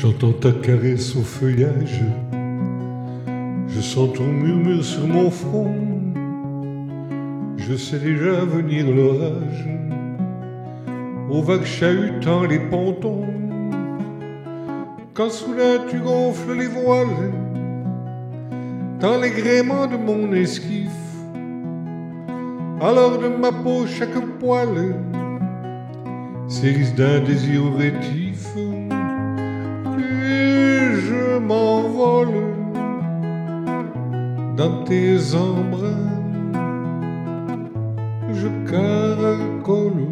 J'entends ta caresse au feuillage, je sens ton murmure sur mon front. Je sais déjà venir l'orage, aux vagues chahutant les pontons. Quand soudain tu gonfles les voiles, dans les gréements de mon esquif, alors de ma peau chaque poil s'érisse d'un désir rétif. Et je m'envole dans tes embruns, je caracole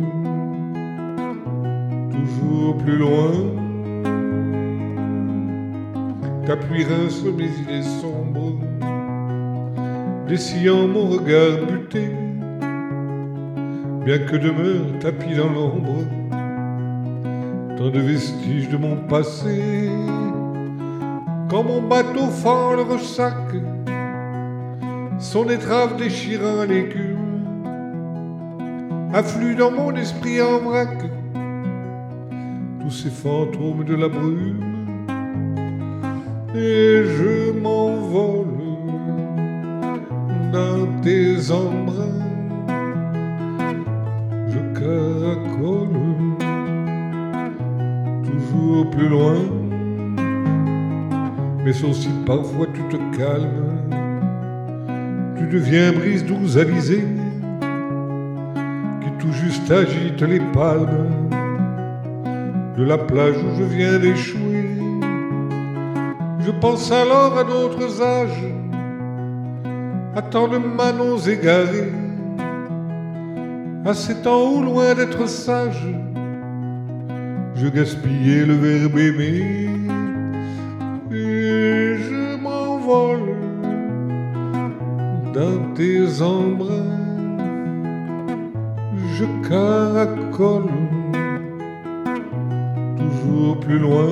toujours plus loin. T'appuieras sur mes idées sombres, dessillant mon regard buté, bien que demeure tapis dans l'ombre tant de vestiges de mon passé. Quand mon bateau fend le ressac, son étrave déchirant l'écume, affluent dans mon esprit en vrac tous ces fantômes de la brume. Et je m'envole dans tes embruns, je caracole toujours plus loin. Mes sourcils parfois tu te calmes, tu deviens brise douce alizée qui tout juste agite les palmes de la plage où je viens d'échouer. Je pense alors à d'autres âges, à tant de manons égarés, à ces temps où, loin d'être sage, je gaspillais le verbe aimer. Et je m'envole dans tes embruns, je caracole toujours plus loin.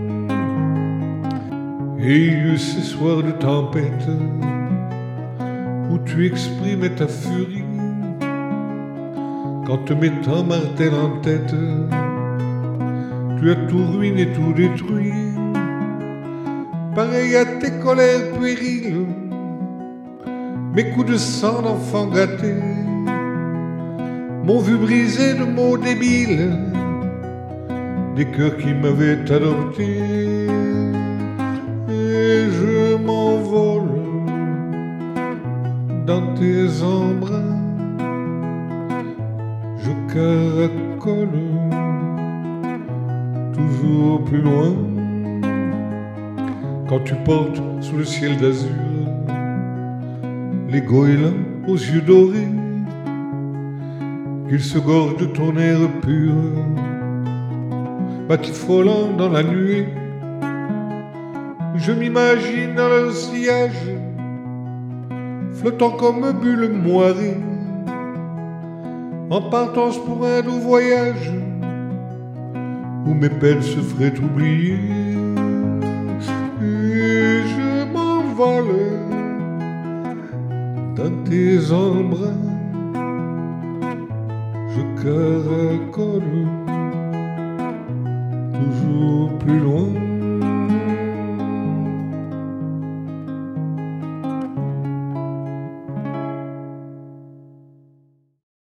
Et il y eut ces soirs de tempête où tu exprimais ta furie, quand te mettant martel en tête, tu as tout ruiné, tout détruit, pareil à tes colères puériles, mes coups de sang d'enfant gâté m'ont vu briser de mots débiles des cœurs qui m'avaient adopté. Et je m'envole dans tes embruns, je caracole toujours plus loin. Quand tu portes sous le ciel d'azur les goélands aux yeux dorés, qu'ils se gorgent de ton air pur, batifolant dans la nuée, je m'imagine dans leur sillage, flottant comme bulle moirée, en partance pour un doux voyage où mes peines se feraient oublier. Et je m'envole dans tes embruns, je caracole toujours plus loin.